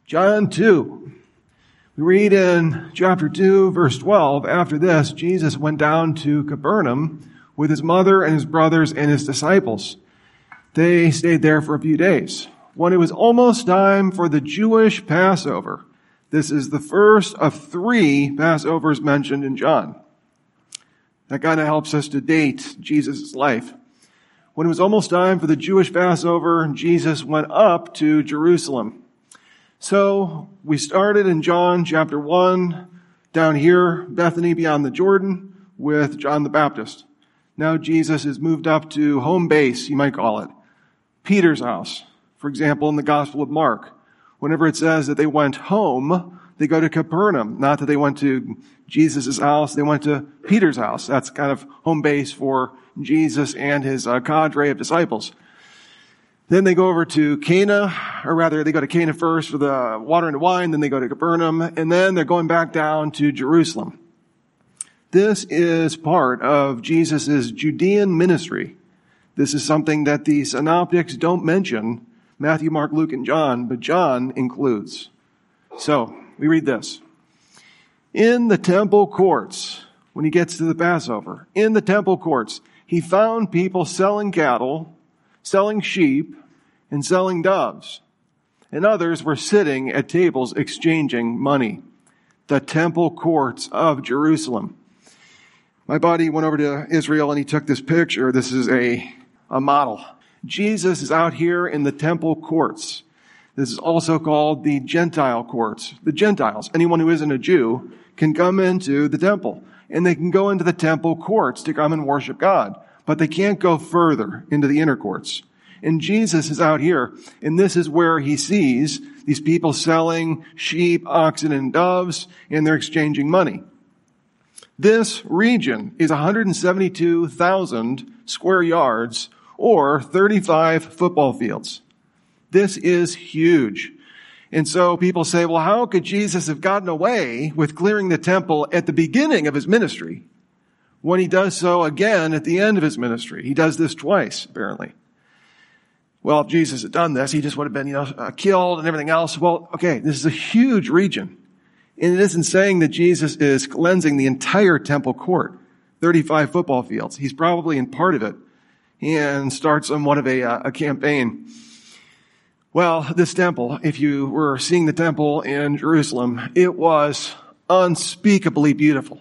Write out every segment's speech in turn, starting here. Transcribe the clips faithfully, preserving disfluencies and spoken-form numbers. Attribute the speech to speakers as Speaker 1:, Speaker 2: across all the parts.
Speaker 1: John two. We read in chapter two, verse twelve, after this, Jesus went down to Capernaum with his mother and his brothers and his disciples. They stayed there for a few days. When it was almost time for the Jewish Passover, this is the first of three Passovers mentioned in John. That kind of helps us to date Jesus' life. When it was almost time for the Jewish Passover, Jesus went up to Jerusalem. So we started in John chapter one, down here, Bethany beyond the Jordan, with John the Baptist. Now Jesus has moved up to home base, you might call it, Peter's house. For example, in the Gospel of Mark, whenever it says that they went home, they go to Capernaum. Not that they went to Jesus' house, they went to Peter's house. That's kind of home base for Jesus and his uh, cadre of disciples. Then they go over to Cana, or rather they go to Cana first for the water into wine, then they go to Capernaum, and then they're going back down to Jerusalem. This is part of Jesus' Judean ministry. This is something that the synoptics don't mention, Matthew, Mark, Luke, and John, but John includes. So, we read this. In the temple courts, when he gets to the Passover, in the temple courts, he found people selling cattle, selling sheep, and selling doves. And others were sitting at tables exchanging money. The temple courts of Jerusalem. My buddy went over to Israel and he took this picture. This is a, a model. Jesus is out here in the temple courts. This is also called the Gentile courts. The Gentiles, anyone who isn't a Jew, can come into the temple. And they can go into the temple courts to come and worship God. But they can't go further into the inner courts. And Jesus is out here, and this is where he sees these people selling sheep, oxen, and doves, and they're exchanging money. This region is one hundred seventy-two thousand square yards, or thirty-five football fields. This is huge. And so people say, well, how could Jesus have gotten away with clearing the temple at the beginning of his ministry when he does so again at the end of his ministry? He does this twice, apparently. Well, if Jesus had done this, he just would have been, you know, uh, killed and everything else. Well, okay, this is a huge region. And it isn't saying that Jesus is cleansing the entire temple court, thirty-five football fields. He's probably in part of it and starts somewhat of a, uh, a campaign. Well, this temple, if you were seeing the temple in Jerusalem, it was unspeakably beautiful.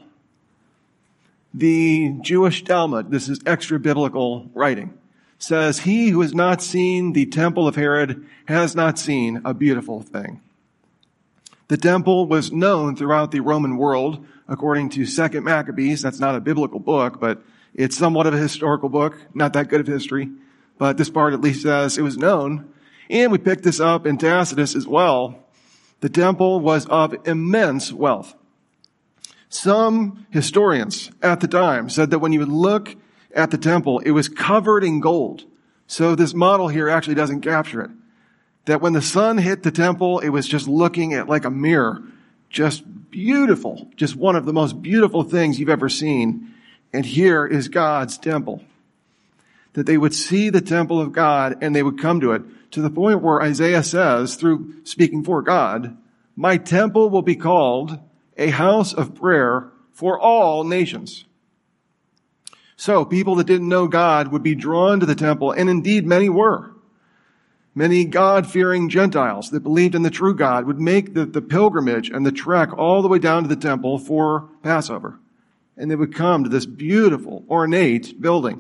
Speaker 1: The Jewish Talmud, this is extra biblical writing, says, he who has not seen the temple of Herod has not seen a beautiful thing. The temple was known throughout the Roman world, according to Second Maccabees. That's not a biblical book, but it's somewhat of a historical book, not that good of history. But this part at least says it was known. And we picked this up in Tacitus as well. The temple was of immense wealth. Some historians at the time said that when you would look at the temple, it was covered in gold. So this model here actually doesn't capture it. That when the sun hit the temple, it was just looking at like a mirror. Just beautiful. Just one of the most beautiful things you've ever seen. And here is God's temple. That they would see the temple of God and they would come to it, to the point where Isaiah says, through speaking for God, my temple will be called a house of prayer for all nations. So people that didn't know God would be drawn to the temple, and indeed many were. Many God-fearing Gentiles that believed in the true God would make the, the pilgrimage and the trek all the way down to the temple for Passover. And they would come to this beautiful, ornate building.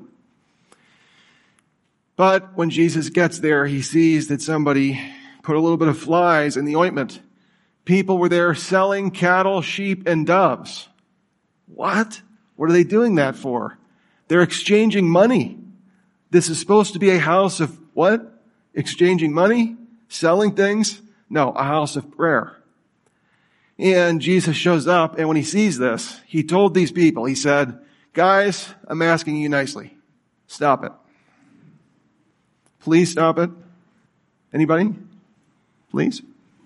Speaker 1: But when Jesus gets there, he sees that somebody put a little bit of flies in the ointment. People were there selling cattle, sheep, and doves. What? What are they doing that for? They're exchanging money. This is supposed to be a house of what? Exchanging money? Selling things? No, a house of prayer. And Jesus shows up, and when he sees this, he told these people, he said, guys, I'm asking you nicely. Stop it. Please stop it. Anybody? Please?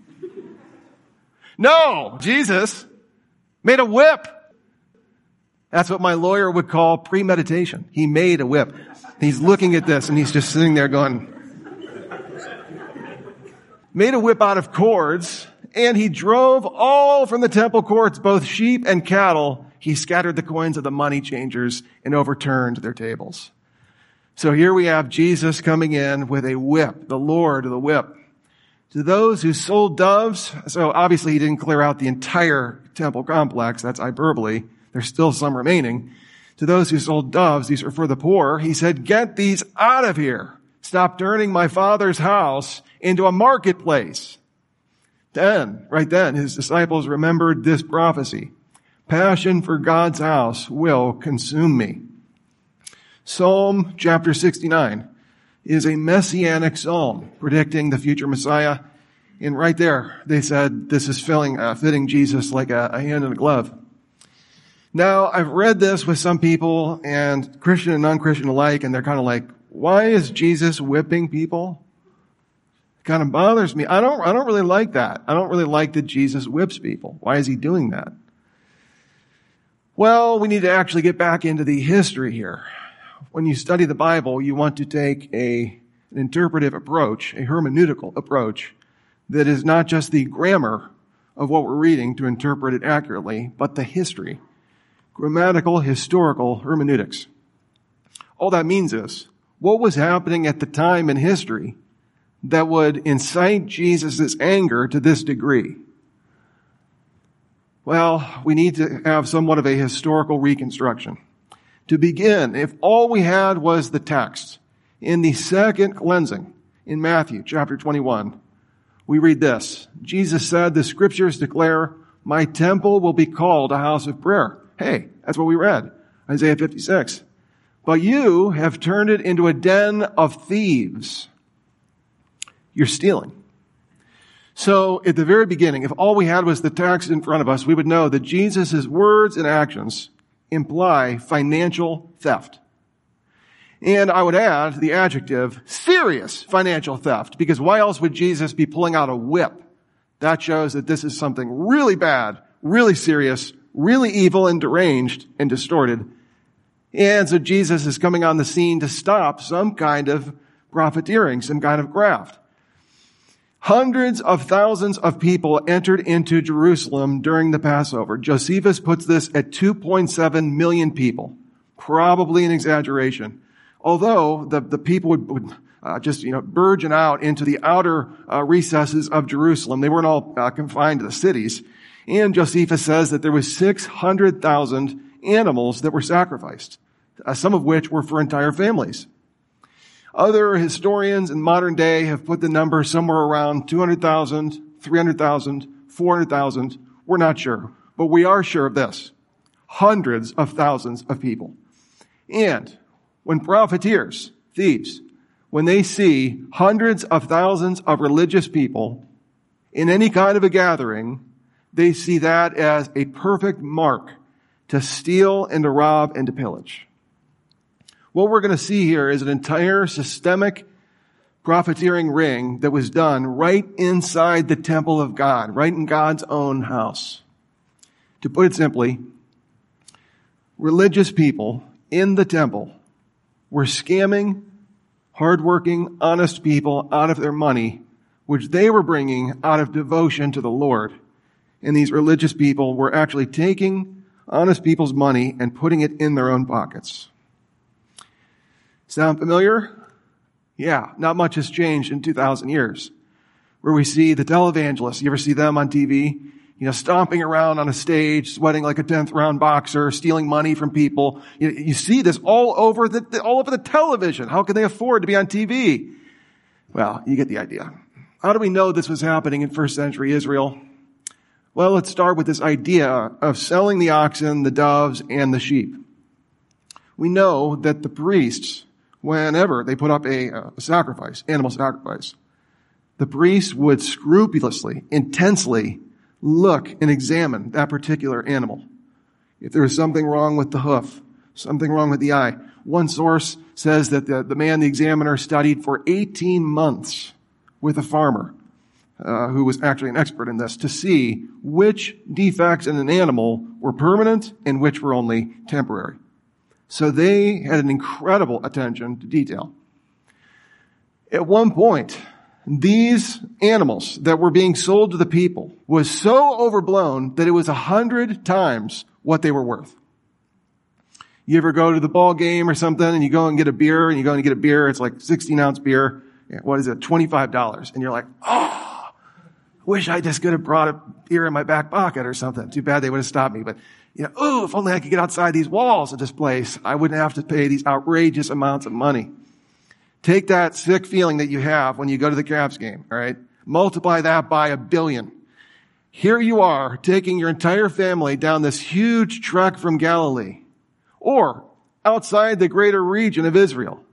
Speaker 1: No! Jesus made a whip. That's what my lawyer would call premeditation. He made a whip. He's looking at this and he's just sitting there going, made a whip out of cords And he drove all from the temple courts, both sheep and cattle. He scattered the coins of the money changers and overturned their tables. So here we have Jesus coming in with a whip, the Lord of the whip. To those who sold doves, so obviously he didn't clear out the entire temple complex. That's hyperbole. There's still some remaining. To those who sold doves, these are for the poor, he said, get these out of here. Stop turning my Father's house into a marketplace. Then, right then, his disciples remembered this prophecy. Passion for God's house will consume me. Psalm chapter sixty-nine is a messianic psalm predicting the future Messiah. And right there, they said, this is filling, uh, fitting Jesus like a, a hand in a glove. Now, I've read this with some people, and Christian and non-Christian alike, and they're kind of like, why is Jesus whipping people? It kind of bothers me. I don't, I don't really like that. I don't really like that Jesus whips people. Why is he doing that? Well, we need to actually get back into the history here. When you study the Bible, you want to take a, an interpretive approach, a hermeneutical approach, that is not just the grammar of what we're reading to interpret it accurately, but the history. Grammatical, historical hermeneutics. All that means is, what was happening at the time in history that would incite Jesus' anger to this degree? Well, we need to have somewhat of a historical reconstruction. To begin, if all we had was the text, in the second cleansing, in Matthew chapter twenty-one, we read this. Jesus said, the scriptures declare, my temple will be called a house of prayer. Hey, that's what we read. Isaiah fifty-six. But you have turned it into a den of thieves. You're stealing. So at the very beginning, if all we had was the text in front of us, we would know that Jesus' words and actions imply financial theft. And I would add the adjective serious financial theft, because why else would Jesus be pulling out a whip? That shows that this is something really bad, really serious, really evil and deranged and distorted. And so Jesus is coming on the scene to stop some kind of profiteering, some kind of graft. Hundreds of thousands of people entered into Jerusalem during the Passover. Josephus puts this at two point seven million people. Probably an exaggeration. Although the, the people would, would uh, just, you know, burgeon out into the outer uh, recesses of Jerusalem. They weren't all uh, confined to the cities. And Josephus says that there was six hundred thousand animals that were sacrificed, uh, some of which were for entire families. Other historians in modern day have put the number somewhere around two hundred thousand, three hundred thousand, four hundred thousand. We're not sure, but we are sure of this. Hundreds of thousands of people. And when profiteers, thieves, when they see hundreds of thousands of religious people in any kind of a gathering, they see that as a perfect mark to steal and to rob and to pillage. What we're going to see here is an entire systemic profiteering ring that was done right inside the temple of God, right in God's own house. To put it simply, religious people in the temple were scamming hardworking, honest people out of their money, which they were bringing out of devotion to the Lord. And these religious people were actually taking honest people's money and putting it in their own pockets. Sound familiar? Yeah, not much has changed in two thousand years. Where we see the televangelists, you ever see them on T V? You know, stomping around on a stage, sweating like a tenth round boxer, stealing money from people. You, you see this all over the, the all over the television. How can they afford to be on T V? Well, you get the idea. How do we know this was happening in first century Israel? Well, let's start with this idea of selling the oxen, the doves, and the sheep. We know that the priests, whenever they put up a, a sacrifice, animal sacrifice, the priests would scrupulously, intensely look and examine that particular animal. If there was something wrong with the hoof, something wrong with the eye. One source says that the, the man, the examiner, studied for eighteen months with a farmer uh, who was actually an expert in this to see which defects in an animal were permanent and which were only temporary. So they had an incredible attention to detail. At one point, These animals that were being sold to the people was so overblown that it was a hundred times what they were worth. You ever go to the ball game or something and you go and get a beer and you go and get a beer, it's like sixteen ounce beer. What is it? twenty-five dollars. And you're like, oh, wish I just could have brought a beer in my back pocket or something. Too bad they would have stopped me. But, you know, oh, if only I could get outside these walls of this place, I wouldn't have to pay these outrageous amounts of money. Take that sick feeling that you have when you go to the Cavs game, all right? Multiply that by a billion. Here you are taking your entire family down this huge trek from Galilee or outside the greater region of Israel.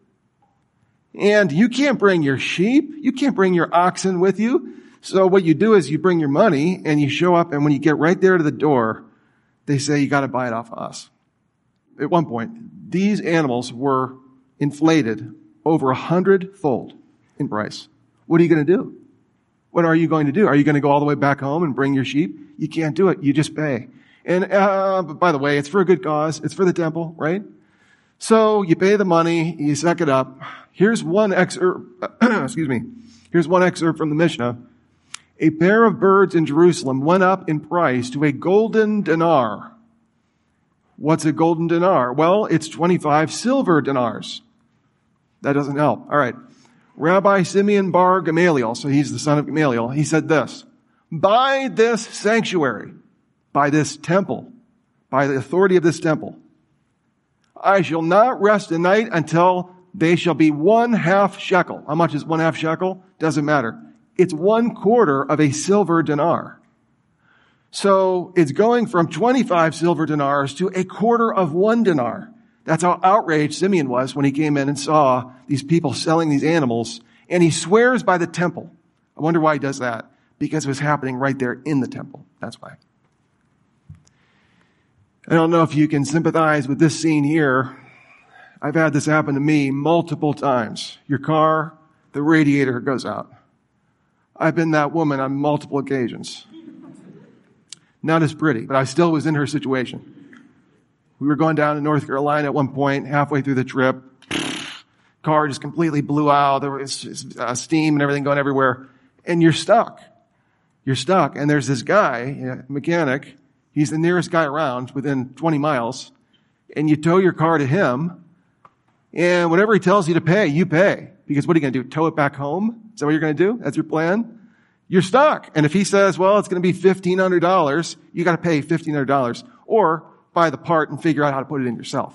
Speaker 1: And you can't bring your sheep. You can't bring your oxen with you. So what you do is you bring your money and you show up, and when you get right there to the door, they say, you got to buy it off of us. At one point, these animals were inflated over a hundredfold in price. What are you going to do? What are you going to do? Are you going to go all the way back home and bring your sheep? You can't do it. You just pay. And uh, by the way, it's for a good cause. It's for the temple, right? So you pay the money, you suck it up. Here's one excerpt, excuse me. Here's one excerpt from the Mishnah. A pair of birds in Jerusalem went up in price to a golden dinar. What's a golden dinar? Well, it's twenty-five silver dinars. That doesn't help. All right. Rabbi Simeon bar Gamaliel, so he's the son of Gamaliel, he said this: by this sanctuary, by this temple, by the authority of this temple, I shall not rest a night until they shall be one half shekel. How much is one half shekel? Doesn't matter. It's one quarter of a silver dinar. So it's going from twenty-five silver dinars to a quarter of one dinar. That's how outraged Simeon was when he came in and saw these people selling these animals. And he swears by the temple. I wonder why he does that. Because it was happening right there in the temple. That's why. I don't know if you can sympathize with this scene here. I've had this happen to me multiple times. Your car, the radiator goes out. I've been that woman on multiple occasions. Not as pretty, but I still was in her situation. We were going down to North Carolina at one point, halfway through the trip. Car just completely blew out. There was uh, steam and everything going everywhere. And you're stuck. You're stuck. And there's this guy, a mechanic. He's the nearest guy around within twenty miles. And you tow your car to him. And whatever he tells you to pay, you pay. Because what are you going to do? Tow it back home? Is that what you're going to do? That's your plan? You're stuck. And if he says, well, it's going to be fifteen hundred dollars, you got to pay fifteen hundred dollars. Or buy the part and figure out how to put it in yourself.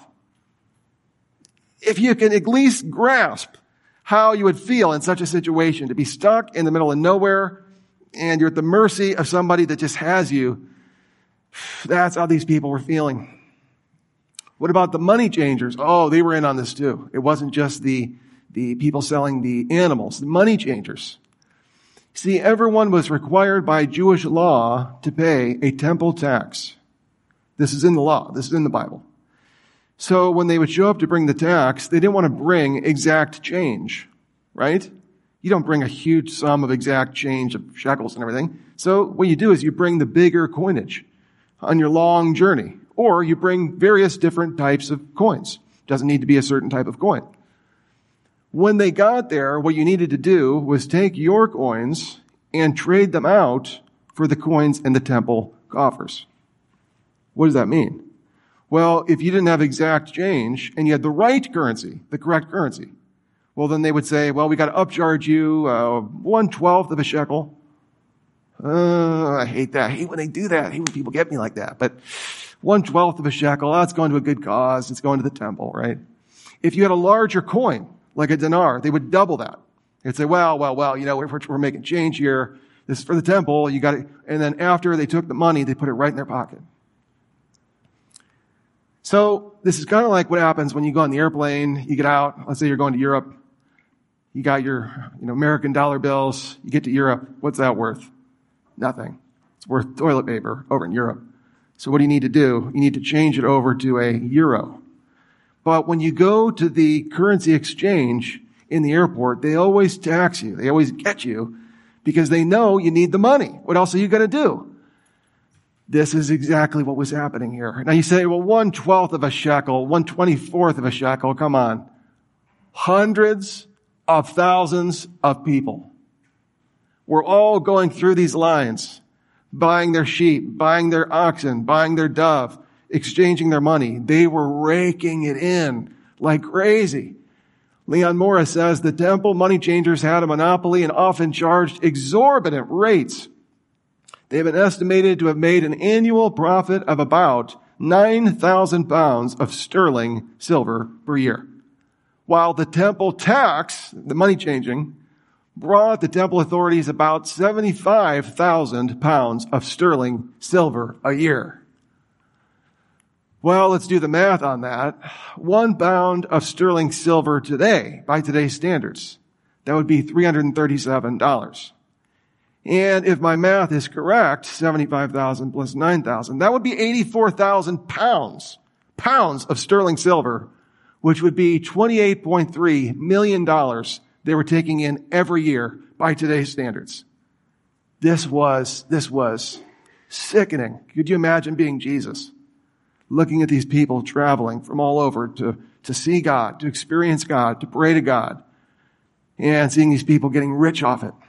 Speaker 1: If you can at least grasp how you would feel in such a situation, to be stuck in the middle of nowhere and you're at the mercy of somebody that just has you, that's how these people were feeling. What about the money changers? Oh, they were in on this too. It wasn't just the, the people selling the animals, the money changers. See, everyone was required by Jewish law to pay a temple tax. This is in the law. This is in the Bible. So when they would show up to bring the tax, they didn't want to bring exact change, right? You don't bring a huge sum of exact change of shekels and everything. So what you do is you bring the bigger coinage on your long journey, or you bring various different types of coins. It doesn't need to be a certain type of coin. When they got there, what you needed to do was take your coins and trade them out for the coins in the temple coffers. What does that mean? Well, if you didn't have exact change and you had the right currency, the correct currency, well, then they would say, well, we got to upcharge you uh, one-twelfth of a shekel. Uh, I hate that. I hate when they do that. I hate when people get me like that. But one-twelfth of a shekel, oh, it's going to a good cause. It's going to the temple, right? If you had a larger coin, like a dinar, they would double that. They'd say, well, well, well, you know, we're, we're making change here. This is for the temple. You got it. And then after they took the money, they put it right in their pocket. So this is kind of like what happens when you go on the airplane, you get out, let's say you're going to Europe, you got your, you know, American dollar bills, you get to Europe, what's that worth? Nothing. It's worth toilet paper over in Europe. So what do you need to do? You need to change it over to a euro. But when you go to the currency exchange in the airport, they always tax you. They always get you because they know you need the money. What else are you going to do? This is exactly what was happening here. Now you say, well, one-twelfth of a shekel, one-twenty-fourth of a shekel, come on. Hundreds of thousands of people were all going through these lines, buying their sheep, buying their oxen, buying their dove, exchanging their money. They were raking it in like crazy. Leon Morris says the temple money changers had a monopoly and often charged exorbitant rates. They have been estimated to have made an annual profit of about nine thousand pounds of sterling silver per year. While the temple tax, the money changing, brought the temple authorities about seventy-five thousand pounds of sterling silver a year. Well, let's do the math on that. One pound of sterling silver today, by today's standards, that would be three hundred thirty-seven dollars. And if my math is correct, seventy-five thousand plus nine thousand, that would be eighty-four thousand pounds, pounds of sterling silver, which would be twenty-eight point three million dollars they were taking in every year by today's standards. This was, this was sickening. Could you imagine being Jesus? Looking at these people traveling from all over to, to see God, to experience God, to pray to God, and seeing these people getting rich off it.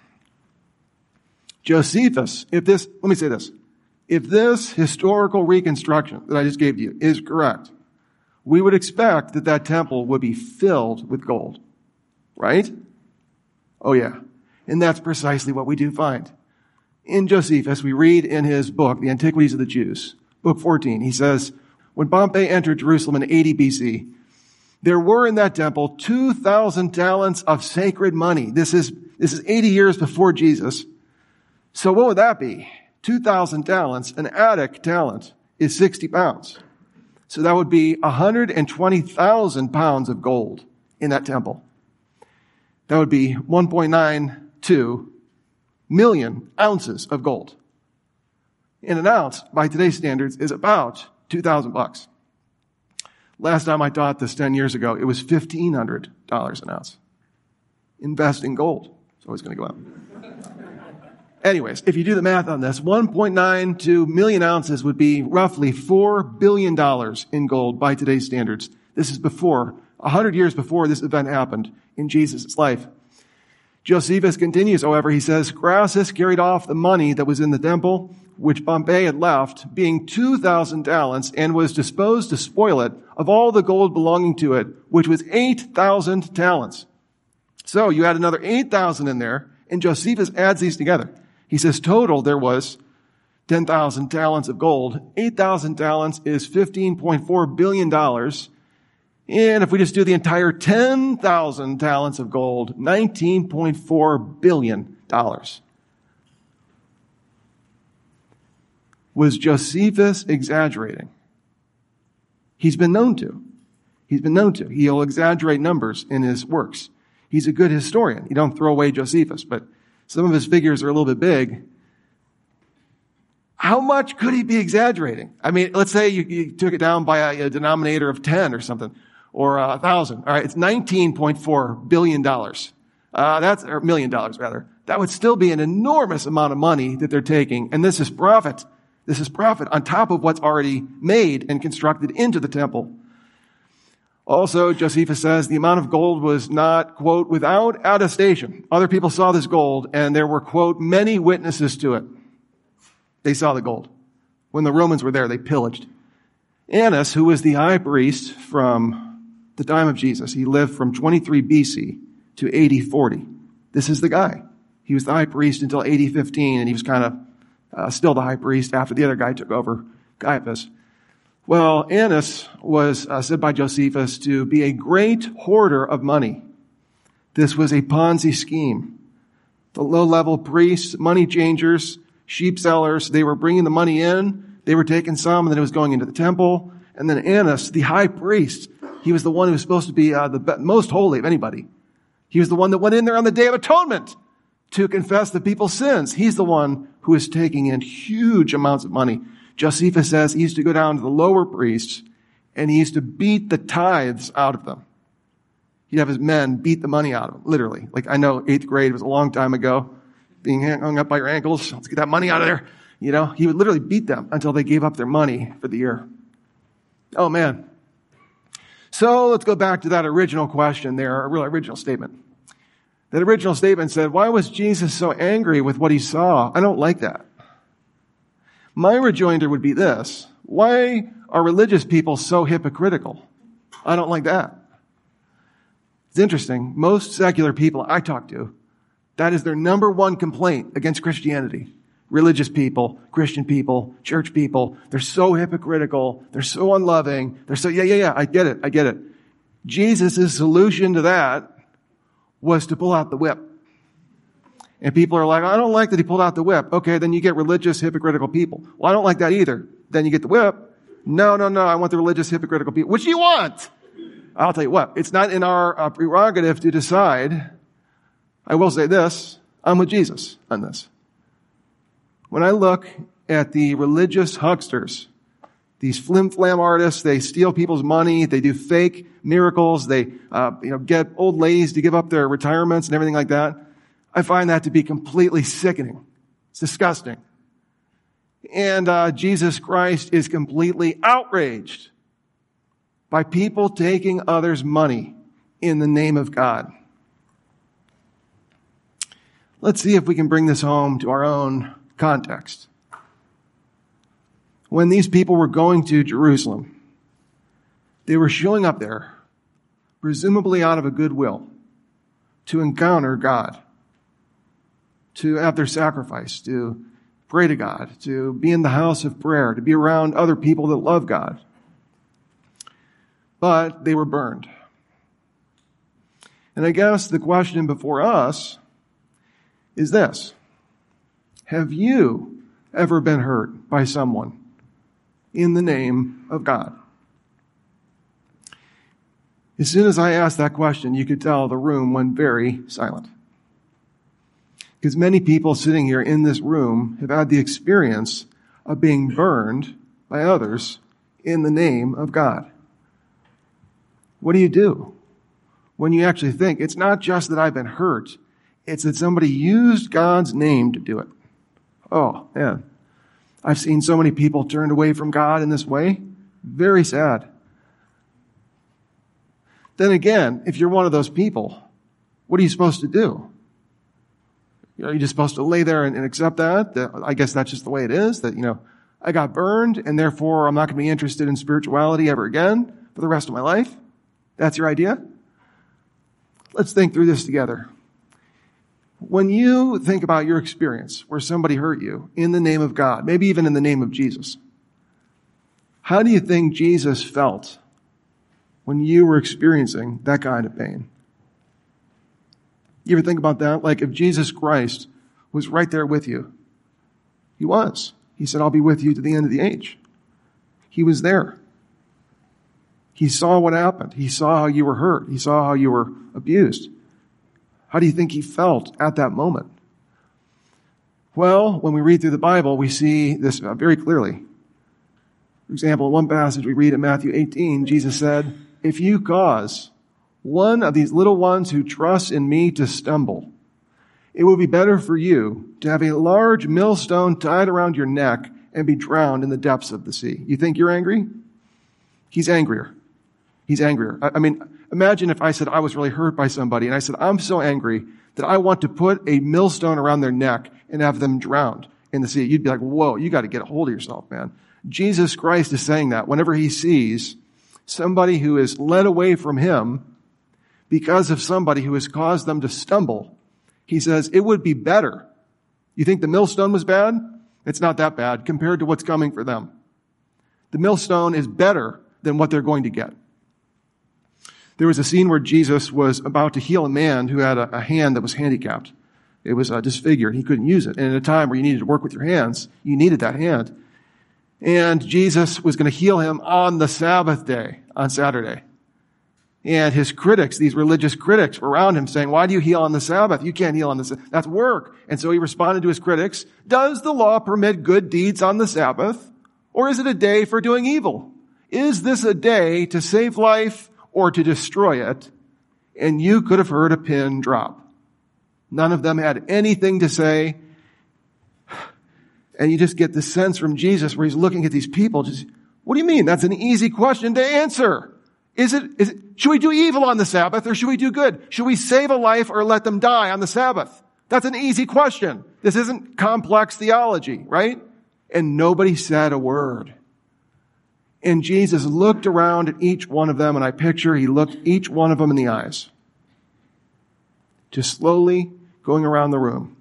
Speaker 1: Josephus, if this, let me say this, if this historical reconstruction that I just gave you is correct, we would expect that that temple would be filled with gold, right? Oh yeah. And that's precisely what we do find. In Josephus, we read in his book, The Antiquities of the Jews, book fourteen, he says, when Pompey entered Jerusalem in eighty B C, there were in that temple two thousand talents of sacred money. This is, this is eighty years before Jesus. So what would that be? two thousand talents. An Attic talent is sixty pounds. So that would be one hundred twenty thousand pounds of gold in that temple. That would be one point nine two million ounces of gold. And an ounce, by today's standards, is about two thousand bucks. Last time I taught this ten years ago, it was fifteen hundred dollars an ounce. Invest in gold. It's always going to go up. Anyways, if you do the math on this, one point nine two million ounces would be roughly four billion dollars in gold by today's standards. This is before, one hundred years before this event happened in Jesus' life. Josephus continues, however, he says, Crassus carried off the money that was in the temple, which Pompey had left, being two thousand talents, and was disposed to spoil it of all the gold belonging to it, which was eight thousand talents. So you add another eight thousand in there, and Josephus adds these together. He says total there was ten thousand talents of gold. eight thousand talents is fifteen point four billion dollars. And if we just do the entire ten thousand talents of gold, nineteen point four billion dollars. Was Josephus exaggerating? He's been known to. He's been known to. He'll exaggerate numbers in his works. He's a good historian. You don't throw away Josephus, but some of his figures are a little bit big. How much could he be exaggerating? I mean, let's say you, you took it down by a, a denominator of ten or something, or a thousand. All right, it's nineteen point four billion dollars. Uh, that's, or million dollars rather. That would still be an enormous amount of money that they're taking, and this is profit. This is profit on top of what's already made and constructed into the temple. Also, Josephus says the amount of gold was not, quote, without attestation. Other people saw this gold, and there were, quote, many witnesses to it. They saw the gold. When the Romans were there, they pillaged. Annas, who was the high priest from the time of Jesus, he lived from twenty-three B C to A D forty. This is the guy. He was the high priest until A D fifteen, and he was kind of uh, still the high priest after the other guy took over, Caiaphas. Well, Annas was uh, said by Josephus to be a great hoarder of money. This was a Ponzi scheme. The low-level priests, money changers, sheep sellers, they were bringing the money in, they were taking some, and then it was going into the temple. And then Annas, the high priest, he was the one who was supposed to be uh, the most holy of anybody. He was the one that went in there on the Day of Atonement to confess the people's sins. He's the one who was taking in huge amounts of money. Josephus says he used to go down to the lower priests and he used to beat the tithes out of them. He'd have his men beat the money out of them, literally. Like, I know eighth grade was a long time ago, being hung up by your ankles. Let's get that money out of there. You know, he would literally beat them until they gave up their money for the year. Oh man. So let's go back to that original question there, a real original statement. That original statement said, why was Jesus so angry with what he saw? I don't like that. My rejoinder would be this. Why are religious people so hypocritical? I don't like that. It's interesting. Most secular people I talk to, that is their number one complaint against Christianity. Religious people, Christian people, church people, they're so hypocritical. They're so unloving. They're so, yeah, yeah, yeah, I get it. I get it. Jesus' solution to that was to pull out the whip. And people are like, I don't like that he pulled out the whip. Okay, then you get religious, hypocritical people. Well, I don't like that either. Then you get the whip. No, no, no, I want the religious, hypocritical people. What do you want? I'll tell you what, it's not in our uh, prerogative to decide. I will say this, I'm with Jesus on this. When I look at the religious hucksters, these flim-flam artists, they steal people's money, they do fake miracles, they uh, you know, get old ladies to give up their retirements and everything like that. I find that to be completely sickening. It's disgusting. And uh, Jesus Christ is completely outraged by people taking others' money in the name of God. Let's see if we can bring this home to our own context. When these people were going to Jerusalem, they were showing up there, presumably out of a goodwill, to encounter God, to have their sacrifice, to pray to God, to be in the house of prayer, to be around other people that love God. But they were burned. And I guess the question before us is this. Have you ever been hurt by someone in the name of God? As soon as I asked that question, you could tell the room went very silent. Because many people sitting here in this room have had the experience of being burned by others in the name of God. What do you do when you actually think, it's not just that I've been hurt, it's that somebody used God's name to do it? Oh, man. I've seen so many people turned away from God in this way. Very sad. Then again, if you're one of those people, what are you supposed to do? Are you just supposed to lay there and, and accept that? that? I guess that's just the way it is, that, you know, I got burned and therefore I'm not going to be interested in spirituality ever again for the rest of my life? That's your idea? Let's think through this together. When you think about your experience where somebody hurt you in the name of God, maybe even in the name of Jesus, how do you think Jesus felt when you were experiencing that kind of pain? You ever think about that? Like if Jesus Christ was right there with you. He was. He said, I'll be with you to the end of the age. He was there. He saw what happened. He saw how you were hurt. He saw how you were abused. How do you think he felt at that moment? Well, when we read through the Bible, we see this very clearly. For example, in one passage we read in Matthew eighteen, Jesus said, if you cause one of these little ones who trust in me to stumble, it would be better for you to have a large millstone tied around your neck and be drowned in the depths of the sea. You think you're angry? He's angrier. He's angrier. I, I mean, imagine if I said I was really hurt by somebody and I said, I'm so angry that I want to put a millstone around their neck and have them drowned in the sea. You'd be like, whoa, you got to get a hold of yourself, man. Jesus Christ is saying that whenever he sees somebody who is led away from him because of somebody who has caused them to stumble, he says, it would be better. You think the millstone was bad? It's not that bad compared to what's coming for them. The millstone is better than what they're going to get. There was a scene where Jesus was about to heal a man who had a, a hand that was handicapped. It was uh, disfigured. He couldn't use it. And in a time where you needed to work with your hands, you needed that hand. And Jesus was going to heal him on the Sabbath day, on Saturday. And his critics, these religious critics, were around him saying, why do you heal on the Sabbath? You can't heal on the Sabbath. That's work. And so he responded to his critics, does the law permit good deeds on the Sabbath? Or is it a day for doing evil? Is this a day to save life or to destroy it? And you could have heard a pin drop. None of them had anything to say. And you just get the sense from Jesus where he's looking at these people, just, what do you mean? That's an easy question to answer. Is it, is it, should we do evil on the Sabbath or should we do good? Should we save a life or let them die on the Sabbath? That's an easy question. This isn't complex theology, right? And nobody said a word. And Jesus looked around at each one of them, and I picture he looked each one of them in the eyes. Just slowly going around the room.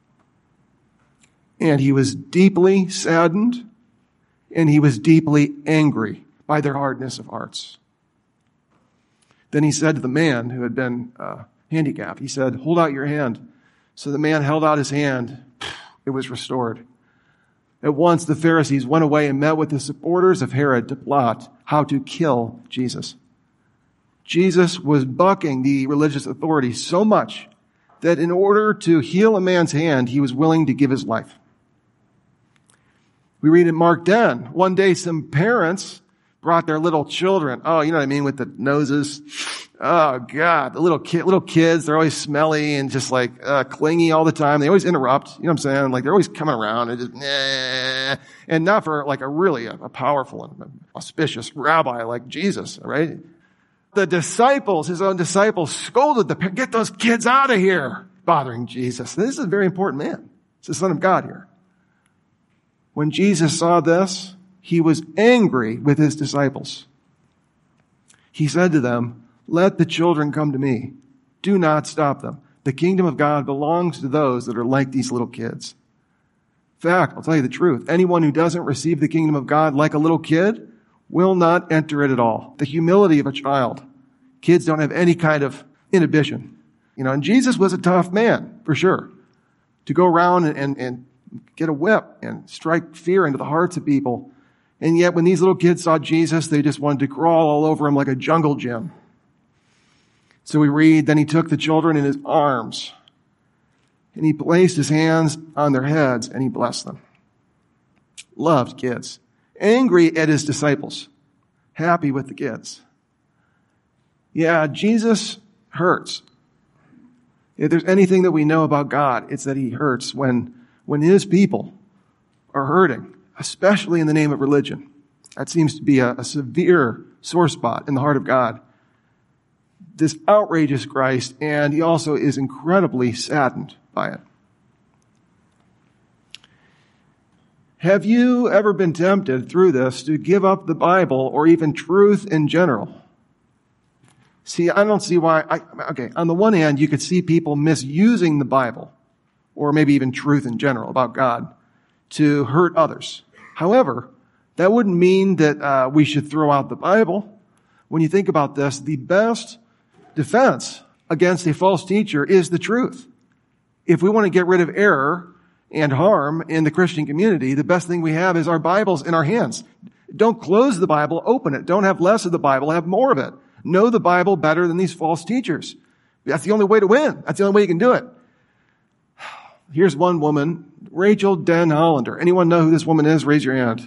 Speaker 1: And he was deeply saddened, and he was deeply angry by their hardness of hearts. Then he said to the man who had been uh, handicapped, he said, hold out your hand. So the man held out his hand. It was restored. At once the Pharisees went away and met with the supporters of Herod to plot how to kill Jesus. Jesus was bucking the religious authorities so much that in order to heal a man's hand, he was willing to give his life. We read in Mark ten, one day some parents brought their little children. Oh, you know what I mean, with the noses. Oh, God, the little kid, little kids, they're always smelly and just like uh, clingy all the time. They always interrupt. You know what I'm saying? Like they're always coming around and just, nah. And not for like a really a, a powerful and auspicious rabbi like Jesus, right? The disciples, his own disciples, scolded the parents, get those kids out of here, bothering Jesus. This is a very important man. It's the Son of God here. When Jesus saw this, he was angry with his disciples. He said to them, let the children come to me. Do not stop them. The kingdom of God belongs to those that are like these little kids. In fact, I'll tell you the truth. Anyone who doesn't receive the kingdom of God like a little kid will not enter it at all. The humility of a child. Kids don't have any kind of inhibition. You know, and Jesus was a tough man, for sure. To go around and, and, and get a whip and strike fear into the hearts of people. And yet when these little kids saw Jesus, they just wanted to crawl all over him like a jungle gym. So we read, then he took the children in his arms and he placed his hands on their heads and he blessed them. Loved kids. Angry at his disciples. Happy with the kids. Yeah, Jesus hurts. If there's anything that we know about God, it's that he hurts when, when his people are hurting, especially in the name of religion. That seems to be a, a severe sore spot in the heart of God. This outrages Christ, and he also is incredibly saddened by it. Have you ever been tempted through this to give up the Bible or even truth in general? See, I don't see why. I, okay, on the one hand, you could see people misusing the Bible or maybe even truth in general about God to hurt others. However, that wouldn't mean that uh, we should throw out the Bible. When you think about this, the best defense against a false teacher is the truth. If we want to get rid of error and harm in the Christian community, the best thing we have is our Bibles in our hands. Don't close the Bible, open it. Don't have less of the Bible, have more of it. Know the Bible better than these false teachers. That's the only way to win. That's the only way you can do it. Here's one woman, Rachel Den Hollander. Anyone know who this woman is? Raise your hand.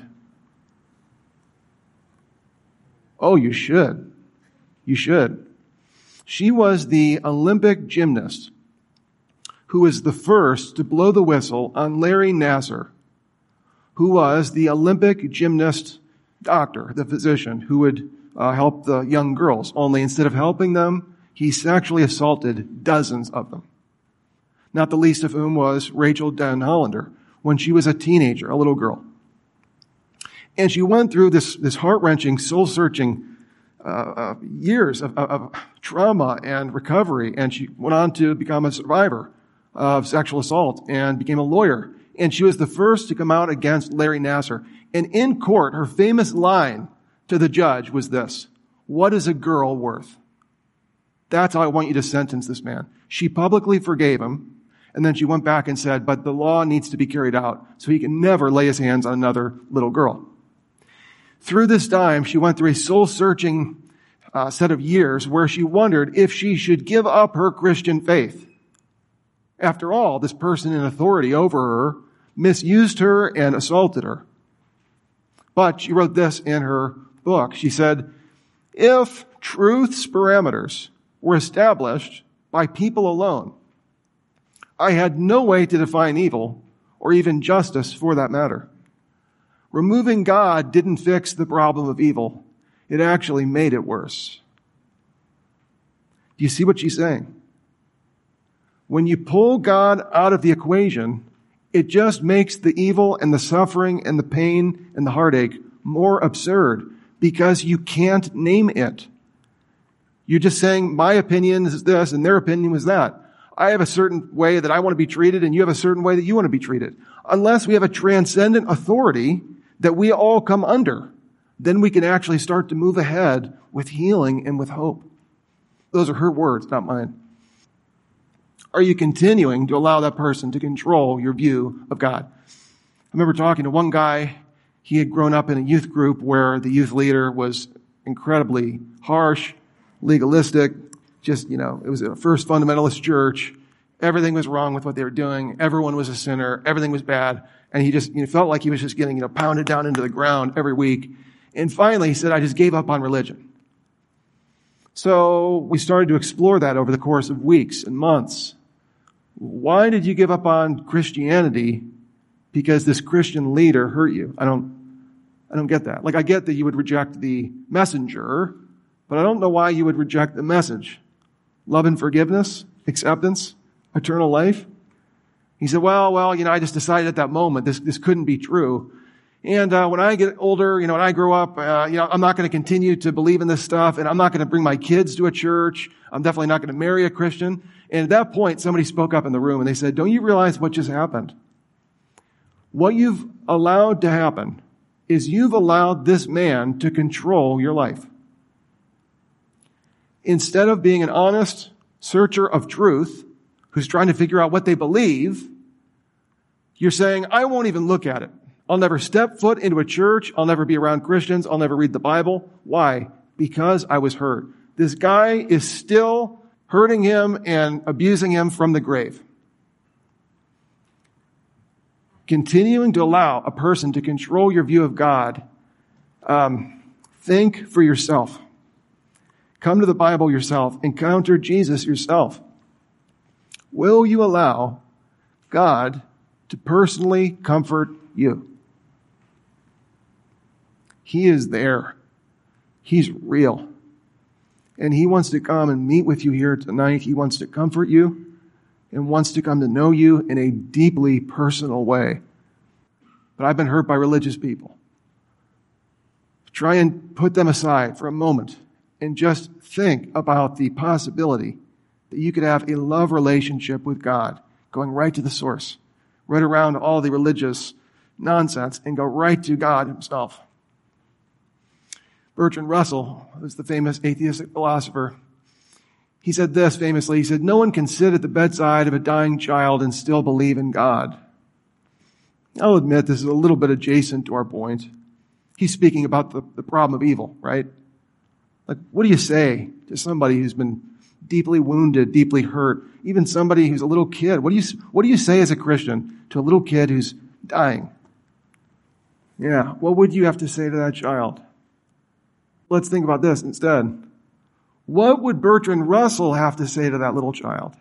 Speaker 1: Oh, you should. You should. She was the Olympic gymnast who was the first to blow the whistle on Larry Nassar, who was the Olympic gymnast doctor, the physician who would uh, help the young girls. Only instead of helping them, he sexually assaulted dozens of them. Not the least of whom was Rachel Den Hollander when she was a teenager, a little girl. And she went through this, this heart-wrenching, soul-searching Uh, uh, years of, of, of trauma and recovery, and she went on to become a survivor of sexual assault and became a lawyer. And she was the first to come out against Larry Nassar. And in court, her famous line to the judge was this: "What is a girl worth?" That's how I want you to sentence this man. She publicly forgave him, and then she went back and said, but the law needs to be carried out, so he can never lay his hands on another little girl. Through this time, she went through a soul-searching uh, set of years where she wondered if she should give up her Christian faith. After all, this person in authority over her misused her and assaulted her. But she wrote this in her book. She said, if truth's parameters were established by people alone, I had no way to define evil or even justice for that matter. Removing God didn't fix the problem of evil. It actually made it worse. Do you see what she's saying? When you pull God out of the equation, it just makes the evil and the suffering and the pain and the heartache more absurd because you can't name it. You're just saying, my opinion is this and their opinion was that. I have a certain way that I want to be treated and you have a certain way that you want to be treated. Unless we have a transcendent authority that we all come under, then we can actually start to move ahead with healing and with hope. Those are her words, not mine. Are you continuing to allow that person to control your view of God? I remember talking to one guy. He had grown up in a youth group where the youth leader was incredibly harsh, legalistic. Just, you know, it was a first fundamentalist church. Everything was wrong with what they were doing. Everyone was a sinner. Everything was bad. And he just, you know, felt like he was just getting, you know, pounded down into the ground every week. And finally, he said, I just gave up on religion. So we started to explore that over the course of weeks and months. Why did you give up on Christianity? Because this Christian leader hurt you. I don't, I don't get that. Like, I get that you would reject the messenger, but I don't know why you would reject the message. Love and forgiveness, acceptance, eternal life. He said, well, well, you know, I just decided at that moment this, this couldn't be true. And uh, when I get older, you know, when I grow up, uh, you know, I'm not going to continue to believe in this stuff, and I'm not going to bring my kids to a church. I'm definitely not going to marry a Christian. And at that point, somebody spoke up in the room, and they said, don't you realize what just happened? What you've allowed to happen is you've allowed this man to control your life. Instead of being an honest searcher of truth, who's trying to figure out what they believe, you're saying, I won't even look at it. I'll never step foot into a church. I'll never be around Christians. I'll never read the Bible. Why? Because I was hurt. This guy is still hurting him and abusing him from the grave. Continuing to allow a person to control your view of God, um, think for yourself. Come to the Bible yourself. Encounter Jesus yourself. Will you allow God to personally comfort you? He is there. He's real. And He wants to come and meet with you here tonight. He wants to comfort you and wants to come to know you in a deeply personal way. But I've been hurt by religious people. Try and put them aside for a moment and just think about the possibility that you could have a love relationship with God, going right to the source, right around all the religious nonsense, and go right to God Himself. Bertrand Russell, who's the famous atheistic philosopher, he said this famously. He said, no one can sit at the bedside of a dying child and still believe in God. I'll admit this is a little bit adjacent to our point. He's speaking about the, the problem of evil, right? Like, what do you say to somebody who's been deeply wounded, deeply hurt, even somebody who's a little kid? What do you, what do you say as a Christian to a little kid who's dying? Yeah, what would you have to say to that child? Let's think about this instead. What would Bertrand Russell have to say to that little child?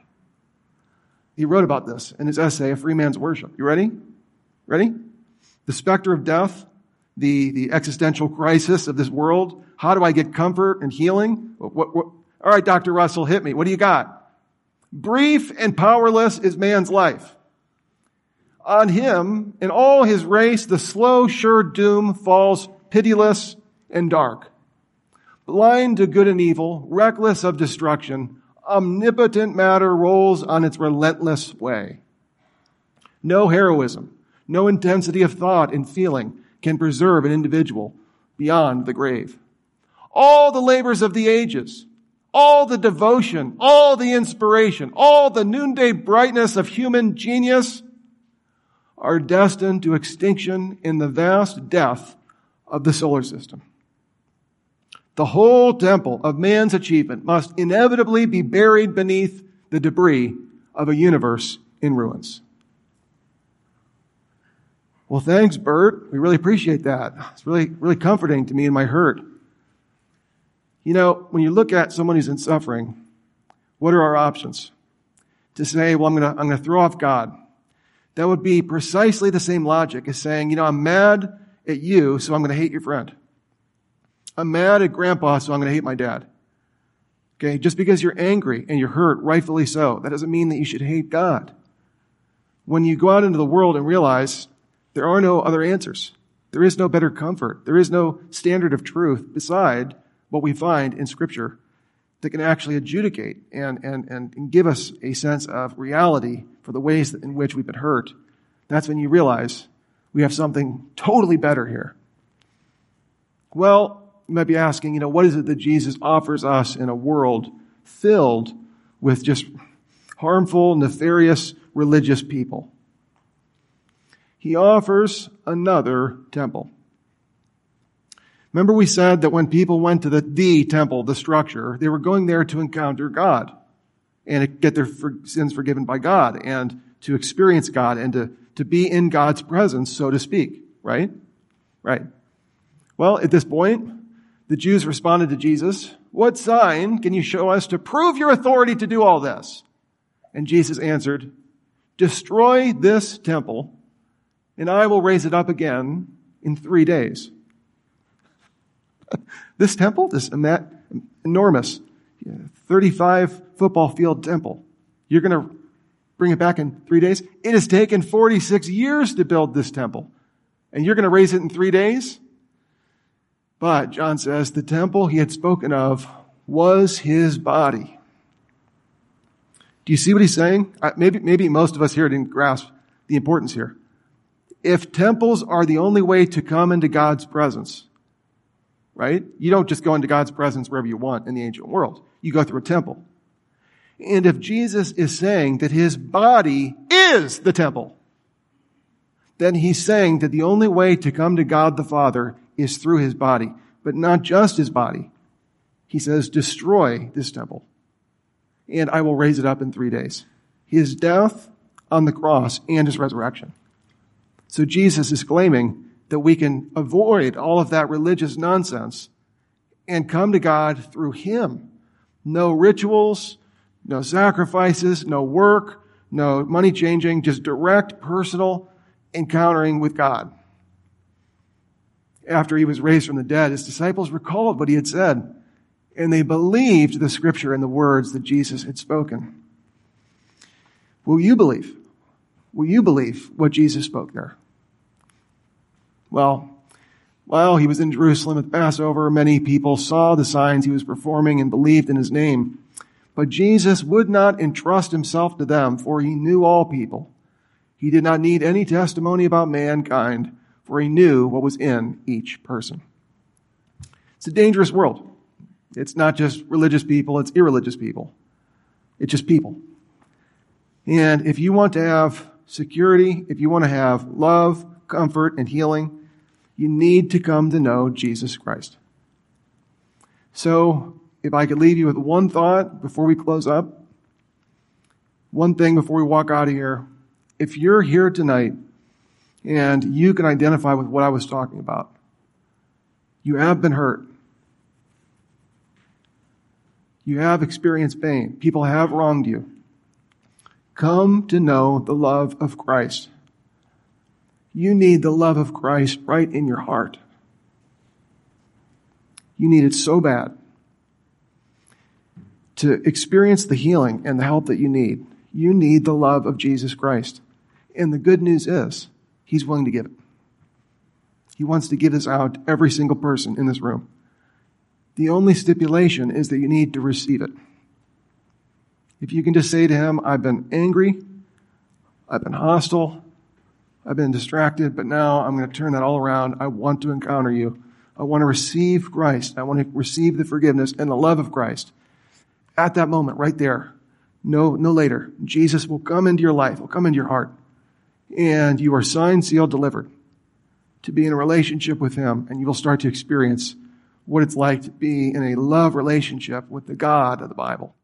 Speaker 1: He wrote about this in his essay, A Free Man's Worship. You ready? Ready? The specter of death, the, the existential crisis of this world. How do I get comfort and healing? What, what, what? All right, Doctor Russell, hit me. What do you got? Brief and powerless is man's life. On him and all his race, the slow, sure doom falls pitiless and dark. Blind to good and evil, reckless of destruction, omnipotent matter rolls on its relentless way. No heroism, no intensity of thought and feeling can preserve an individual beyond the grave. All the labors of the ages, all the devotion, all the inspiration, all the noonday brightness of human genius are destined to extinction in the vast death of the solar system. The whole temple of man's achievement must inevitably be buried beneath the debris of a universe in ruins. Well, thanks, Bert. We really appreciate that. It's really, really comforting to me in my hurt. You know, when you look at someone who's in suffering, what are our options? To say, well, I'm going to, I'm going to throw off God. That would be precisely the same logic as saying, you know, I'm mad at you, so I'm going to hate your friend. I'm mad at grandpa, so I'm going to hate my dad. Okay, just because you're angry and you're hurt, rightfully so, that doesn't mean that you should hate God. When you go out into the world and realize there are no other answers, there is no better comfort, there is no standard of truth beside what we find in Scripture that can actually adjudicate and, and, and give us a sense of reality for the ways in which we've been hurt, that's when you realize we have something totally better here. Well, you might be asking, you know, what is it that Jesus offers us in a world filled with just harmful, nefarious, religious people? He offers another temple. Remember we said that when people went to the, the temple, the structure, they were going there to encounter God and get their for, sins forgiven by God and to experience God and to, to be in God's presence, so to speak, right? Right. Well, at this point, the Jews responded to Jesus, "What sign can you show us to prove your authority to do all this?" And Jesus answered, "Destroy this temple, and I will raise it up again in three days." This temple, this enormous thirty-five football field temple, you're going to bring it back in three days? It has taken forty-six years to build this temple, and you're going to raise it in three days? But, John says, the temple he had spoken of was his body. Do you see what he's saying? Maybe, maybe most of us here didn't grasp the importance here. If temples are the only way to come into God's presence, right? You don't just go into God's presence wherever you want in the ancient world. You go through a temple. And if Jesus is saying that his body is the temple, then he's saying that the only way to come to God the Father is through his body, but not just his body. He says, destroy this temple, and I will raise it up in three days. His death on the cross and his resurrection. So Jesus is claiming that we can avoid all of that religious nonsense and come to God through him. No rituals, no sacrifices, no work, no money changing, just direct personal encountering with God. After he was raised from the dead, his disciples recalled what he had said, and they believed the Scripture and the words that Jesus had spoken. Will you believe? Will you believe what Jesus spoke there? Well, while he was in Jerusalem at Passover, many people saw the signs he was performing and believed in his name. But Jesus would not entrust himself to them, for he knew all people. He did not need any testimony about mankind, for he knew what was in each person. It's a dangerous world. It's not just religious people, it's irreligious people. It's just people. And if you want to have security, if you want to have love, comfort, and healing, you need to come to know Jesus Christ. So, if I could leave you with one thought before we close up, one thing before we walk out of here. If you're here tonight and you can identify with what I was talking about, you have been hurt. You have experienced pain. People have wronged you. Come to know the love of Christ. You need the love of Christ right in your heart. You need it so bad. To experience the healing and the help that you need, you need the love of Jesus Christ. And the good news is, he's willing to give it. He wants to give this out to every single person in this room. The only stipulation is that you need to receive it. If you can just say to him, I've been angry, I've been hostile, I've been distracted, but now I'm going to turn that all around. I want to encounter you. I want to receive Christ. I want to receive the forgiveness and the love of Christ. At that moment, right there, no, no later, Jesus will come into your life, will come into your heart, and you are signed, sealed, delivered to be in a relationship with him, and you will start to experience what it's like to be in a love relationship with the God of the Bible.